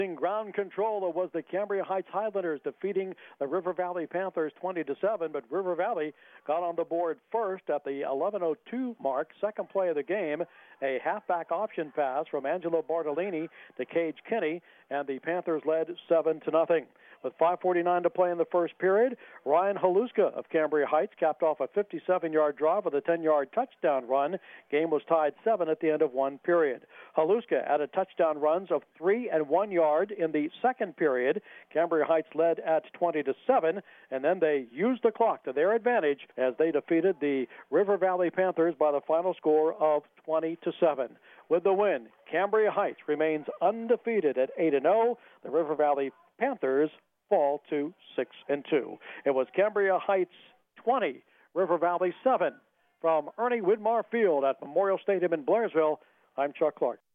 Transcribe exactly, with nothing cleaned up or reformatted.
In ground control, it was the Cambria Heights Highlanders defeating the River Valley Panthers twenty to seven, but River Valley got on the board first at the eleven oh two mark, second play of the game, a halfback option pass from Angelo Bartolini to Cage Kinney, and the Panthers led seven to nothing. With five forty-nine to play in the first period, Ryan Haluska of Cambria Heights capped off a fifty-seven-yard drive with a ten-yard touchdown run. Game was tied seven at the end of one period. Haluska added touchdown runs of three and one yard in the second period. Cambria Heights led at twenty to seven, and then they used the clock to their advantage as they defeated the River Valley Panthers by the final score of twenty to seven. With the win, Cambria Heights remains undefeated at eight and oh. The River Valley Panthers fall to six and two. It was Cambria Heights twenty, River Valley seven. From Ernie Widmar Field at Memorial Stadium in Blairsville, I'm Chuck Clark.